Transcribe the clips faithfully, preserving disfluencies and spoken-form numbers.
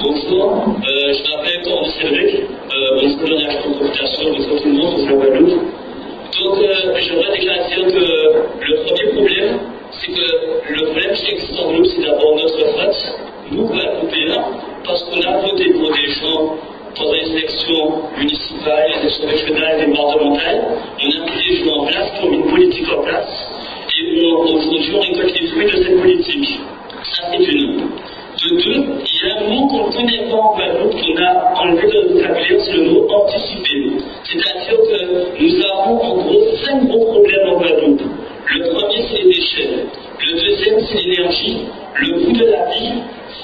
Bonjour, euh, je m'appelle Corentin Cédric, euh, ingénieur d'ingénierie de computation, bonjour tout le monde, bonjour la Guadeloupe. Donc, euh, j'aimerais déjà dire que le premier problème, c'est que le problème qui existe en nous, c'est d'abord notre faute, nous, Guadeloupéens, parce qu'on a voté pour des gens pendant les élections municipales, les élections régionales, les départementales. On a mis des gens en place qui ont mis une politique en place, et aujourd'hui, on récolte les fruits de cette politique. Ça, c'est une. De deux, il y a un mot qu'on ne connaît pas en Guadeloupe, qu'on a enlevé de notre vocabulaire, c'est le mot anticipé. C'est-à-dire que nous avons en gros cinq gros problèmes en Guadeloupe. Le premier, c'est les déchets. Le deuxième, c'est l'énergie, le coût de la vie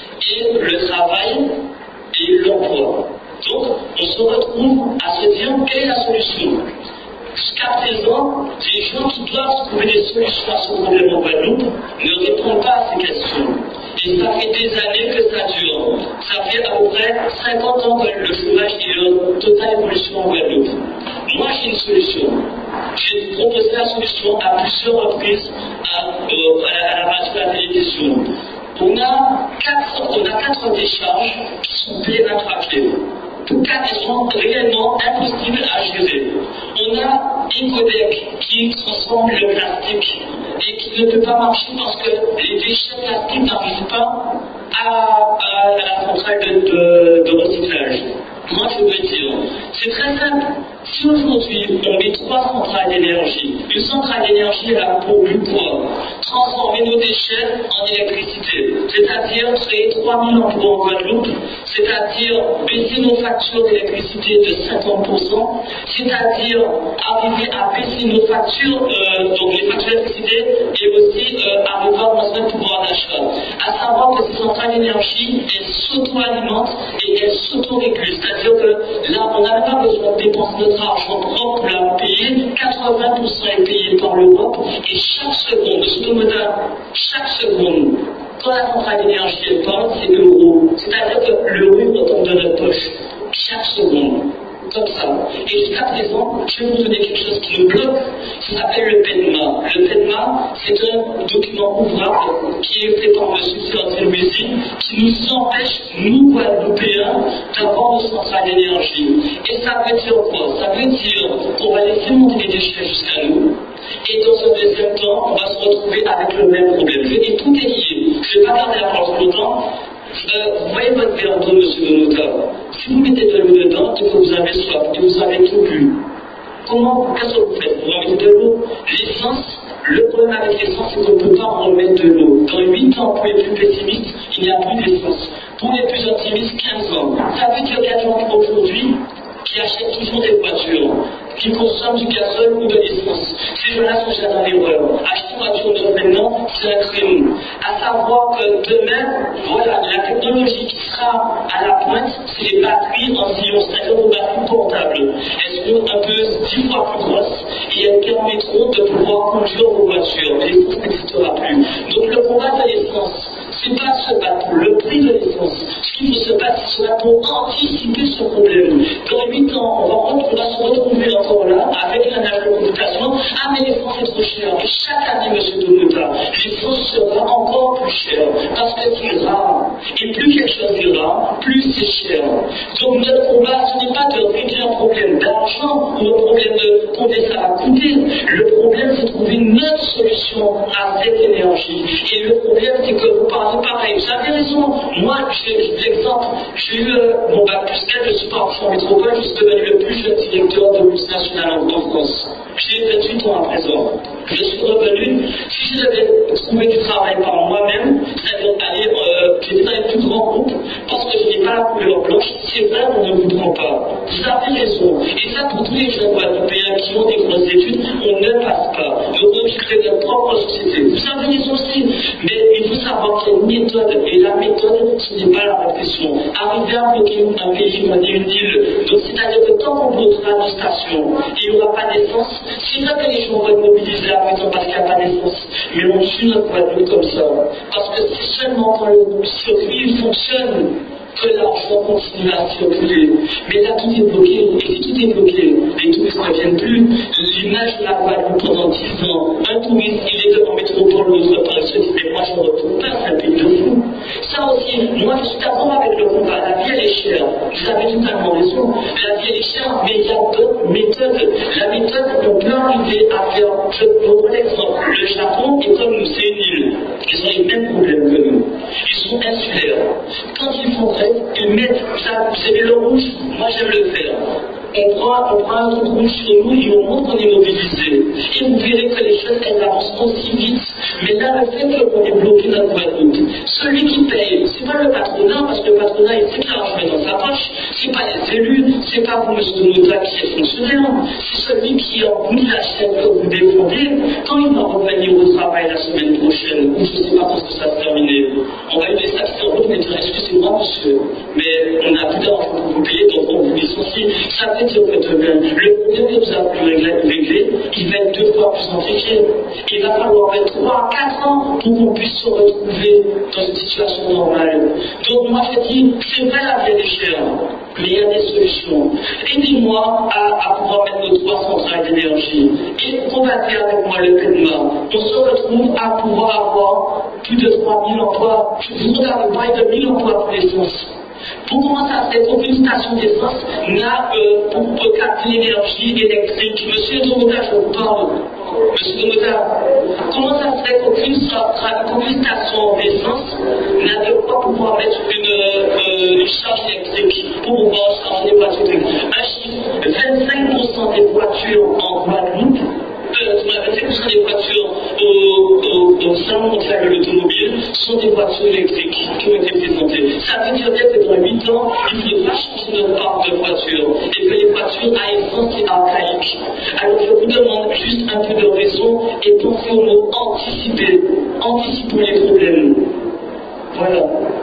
et le travail et l'emploi. Donc, on se retrouve à se dire quelle est la solution. Jusqu'à présent, les gens qui doivent trouver des solutions à ce problème en Guadeloupe ne répondent pas à ces questions. Et ça fait des années que ça dure. Ça fait à peu près cinquante ans que le chômage est en totale évolution en Guadeloupe. Moi, j'ai une solution. J'ai proposé la solution à plusieurs reprises à, euh, à, la, à la radio et à la télévision. On a quatre, on a quatre décharges qui sont pleines à craquer. Toutes quatre sont réellement impossibles à gérer. On a Ecodec qui transforme le plastique et qui ne peut pas marcher parce que les déchets plastiques n'arrivent pas à, à, à la centrale de, de, de recyclage. Moi, je veux dire, c'est très simple. Si aujourd'hui, on met trois centrales d'énergie, une centrale d'énergie, elle a pour but quoi? Transformer nos déchets en électricité, c'est-à-dire créer trois mille emplois en Guadeloupe, c'est-à-dire baisser nos factures d'électricité de cinquante pour cent, c'est-à-dire arriver à baisser nos factures, euh, donc les factures d'électricité, et aussi euh, arriver à augmenter le pouvoir d'achat. À savoir que ces centrales d'énergie, elles s'auto-alimentent et elles s'auto-régulent, c'est-à-dire que là, on n'a pas besoin de dépenser notre argent propre pour la payer, quatre-vingts pour cent est payé par l'Europe, et chaque seconde, ce chaque seconde, quand la centrale d'énergie est parle, c'est l'euro. C'est-à-dire que l'euro retombe dans notre poche. Chaque seconde. Comme ça. Et jusqu'à présent, je vais vous donner quelque chose qui nous bloque, ça s'appelle le P E D M A. Le P E D M A, c'est un document ouvrable qui est fait par M. Cédric, qui nous empêche, nous, Guadeloupéens, d'avoir nos centrales d'énergie. Et ça veut dire quoi? Ça veut dire qu'on va laisser monter les déchets jusqu'à nous. Et dans un deuxième temps, on va se retrouver avec le même problème. Et tout est lié. Je ne vais pas garder la parole trop longtemps. Euh, vous voyez votre verre d'eau, monsieur le notaire. Si vous mettez de l'eau dedans, c'est que vous avez soif et vous avez tout bu. Comment, qu'est-ce que vous faites? Vous remettez de l'eau. L'essence, le problème avec l'essence, c'est qu'on ne peut pas en remettre de l'eau. Dans huit ans, pour les plus pessimistes, il n'y a plus d'essence. Pour les plus optimistes, quinze ans. Ça veut dire qu'il y a des gens aujourd'hui qui achètent toujours des voitures, qui consomment du gazole ou de l'essence. Ces gens-là sont déjà dans l'erreur. Acheter une voiture neuve maintenant, c'est un crime. À savoir que demain, voilà, la technologie qui sera à la pointe, c'est les batteries en sillon, c'est-à-dire vos batteries portables. Elles seront un peu dix fois plus grosses et elles permettront de pouvoir conduire vos voitures. Mais l'essence n'existera plus. Donc le combat de l'essence, c'est pas se battre pour le prix de l'essence. Ce qu'il faut se battre, c'est pour anticiper ce problème. Dans huit ans, on va, on va se retrouver encore là, avec un âge de computation. Ah, mais l'essence est trop chère. Et chaque année, monsieur Domota, l'essence sera encore plus chère. Parce que c'est rare. Et plus quelque chose est rare, plus c'est cher. Donc notre combat, ce n'est pas de régler un problème d'argent ou un problème de combien ça va coûter. Le problème, c'est de trouver notre solution à cette énergie. Et le problème, c'est que vous parlez pareil. Vous avez raison. Moi, j'ai l'exemple. J'ai eu euh, mon bac plus quatre, je suis parti en métropole, je suis devenu le plus jeune directeur de multinationale en France. J'ai vingt-huit ans à présent. Je suis revenu. Si je devais trouver du travail par moi-même, c'est-à-dire aller, euh, j'étais dans les plus grands groupes, parce que je n'ai pas la couleur blanche, c'est vrai, on ne vous prend pas. Vous avez raison. Et ça, pour tous les jeunes Guadeloupéens qui ont des grosses études, on ne passe pas. Donc, on crée notre propre société. Vous avez raison aussi. Mais il faut savoir qu'il y a une méthode. Et la méthode, ce n'est pas la réflexion. Arriver à bloquer un pays, on dit une île. Donc, c'est-à-dire que tant qu'on bloquera nos stations, il n'y aura pas d'essence. C'est vrai que les gens vont être mobilisés à présent parce qu'il n'y a pas d'essence. Mais on tue notre Guadeloupe comme ça. Parce que c'est seulement quand le circuit fonctionne que l'argent continue à circuler. Mais là, tout est bloqué. Et si tout est bloqué, les touristes ne reviennent plus. L'image de la Guadeloupe pendant dix ans, un touriste, il est en métropole, l'autre part, il se dit, mais moi, je ne retrouve pas, c'est un pays de fou. Ça aussi, moi, je suis d'accord avec le combat. tiens, mais il y a d'autres méthodes. La méthode, on peut arriver à faire, je vous donne l'exemple, le Japon est comme nous, c'est une île. Ils ont les mêmes problèmes que nous. Ils sont insulaires. Quand ils font grève, ils mettent ça, vous savez, le rouge, moi j'aime le faire. On prend, on prend un truc rouge sur nous et on montre qu'on est mobilisé. Et vous verrez que les choses, elles avancent aussi vite. Mais là, le fait qu'on est bloqué dans notre Guadeloupe, celui qui paye, c'est pas le patronat, parce que le patronat, il sait qu'il a l'argent dans sa poche. C'est pas les élus, c'est pas vous, monsieur Mota, qui est fonctionnaire. C'est celui qui est en bout de la chaîne que vous défendez. Quand il va revenir au travail la semaine prochaine, ou je sais pas quand ça va se terminer, on va lui laisser ça en route, mais dire, excusez-moi, monsieur, mais on n'a plus d'argent pour vous payer, donc on vous licencie. Ça veut dire que demain, le problème que vous avez pu régler, il va être deux fois plus compliqué. Il va falloir mettre trois à quatre ans pour qu'on puisse se retrouver dans une situation normale. Donc moi je dis, c'est vrai la vie est chère, mais il y a des solutions. Aidez-moi à, à pouvoir mettre nos trois centrales d'énergie et combattre avec moi le PEDMA. On se retrouve à pouvoir avoir plus de trois mille emplois. Je vous avais parlé de mille emplois pour l'essence. Pour comment ça se fait qu'aucune station d'essence n'a euh, pour, pour capter l'énergie électrique? Monsieur Domota, je vous parle. Monsieur Domota, comment ça se fait qu'aucune station d'essence n'a de quoi pouvoir mettre une, euh, une charge électrique pour pouvoir charger des voitures électriques? Un chiffre, vingt-cinq pour cent des voitures en Guadeloupe, vingt-cinq pour cent des voitures au, au, au salon mondial de l'automobile sont des voitures électriques qui ont été présentées. Ça veut dire que dans huit ans, il faudra changer notre parc de voitures et que les voitures à essence c'est archaïque. Alors je vous demande juste un peu de raison et pensez au mot anticiper. Anticipons les problèmes. Voilà.